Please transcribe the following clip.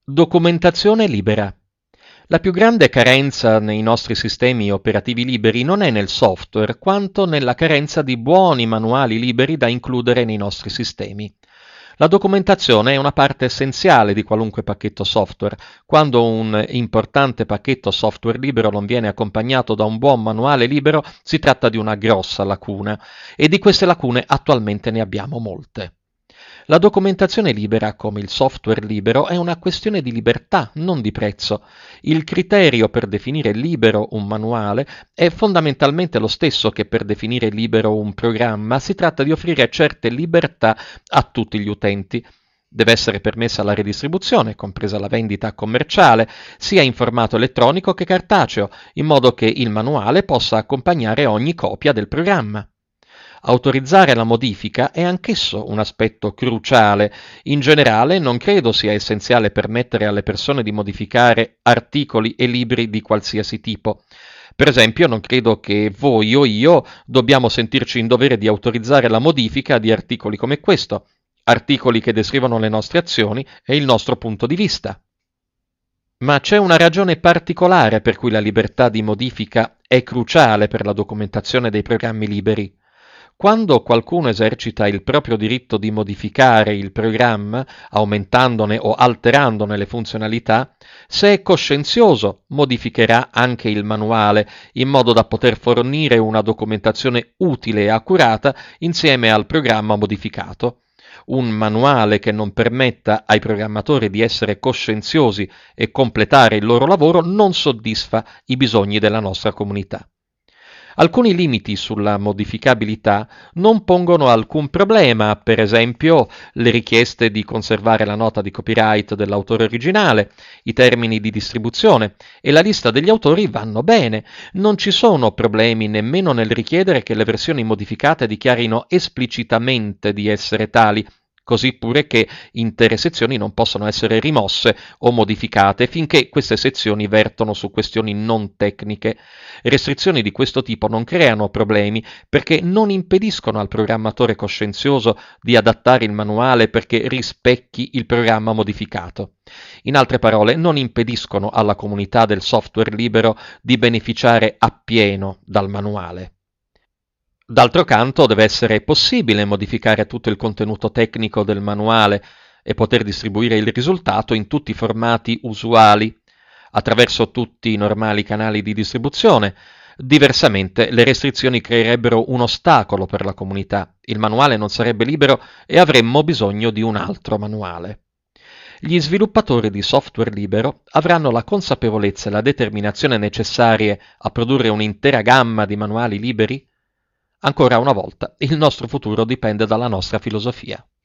Documentazione libera. La più grande carenza nei nostri sistemi operativi liberi non è nel software, quanto nella carenza di buoni manuali liberi da includere nei nostri sistemi. La documentazione è una parte essenziale di qualunque pacchetto software. Quando un importante pacchetto software libero non viene accompagnato da un buon manuale libero, si tratta di una grossa lacuna, e di queste lacune attualmente ne abbiamo molte. La documentazione libera, come il software libero, è una questione di libertà, non di prezzo. Il criterio per definire libero un manuale è fondamentalmente lo stesso che per definire libero un programma. Si tratta di offrire certe libertà a tutti gli utenti. Deve essere permessa la redistribuzione, compresa la vendita commerciale, sia in formato elettronico che cartaceo, in modo che il manuale possa accompagnare ogni copia del programma. Autorizzare la modifica è anch'esso un aspetto cruciale. In generale, non credo sia essenziale permettere alle persone di modificare articoli e libri di qualsiasi tipo. Per esempio, non credo che voi o io dobbiamo sentirci in dovere di autorizzare la modifica di articoli come questo, articoli che descrivono le nostre azioni e il nostro punto di vista. Ma c'è una ragione particolare per cui la libertà di modifica è cruciale per la documentazione dei programmi liberi. Quando qualcuno esercita il proprio diritto di modificare il programma, aumentandone o alterandone le funzionalità, se è coscienzioso, modificherà anche il manuale, in modo da poter fornire una documentazione utile e accurata insieme al programma modificato. Un manuale che non permetta ai programmatori di essere coscienziosi e completare il loro lavoro non soddisfa i bisogni della nostra comunità. Alcuni limiti sulla modificabilità non pongono alcun problema, per esempio le richieste di conservare la nota di copyright dell'autore originale, i termini di distribuzione e la lista degli autori vanno bene. Non ci sono problemi nemmeno nel richiedere che le versioni modificate dichiarino esplicitamente di essere tali, così pure che intere sezioni non possono essere rimosse o modificate finché queste sezioni vertono su questioni non tecniche. Restrizioni di questo tipo non creano problemi perché non impediscono al programmatore coscienzioso di adattare il manuale perché rispecchi il programma modificato. In altre parole, non impediscono alla comunità del software libero di beneficiare appieno dal manuale. D'altro canto, deve essere possibile modificare tutto il contenuto tecnico del manuale e poter distribuire il risultato in tutti i formati usuali, attraverso tutti i normali canali di distribuzione. Diversamente, le restrizioni creerebbero un ostacolo per la comunità, il manuale non sarebbe libero e avremmo bisogno di un altro manuale. Gli sviluppatori di software libero avranno la consapevolezza e la determinazione necessarie a produrre un'intera gamma di manuali liberi? Ancora una volta, il nostro futuro dipende dalla nostra filosofia.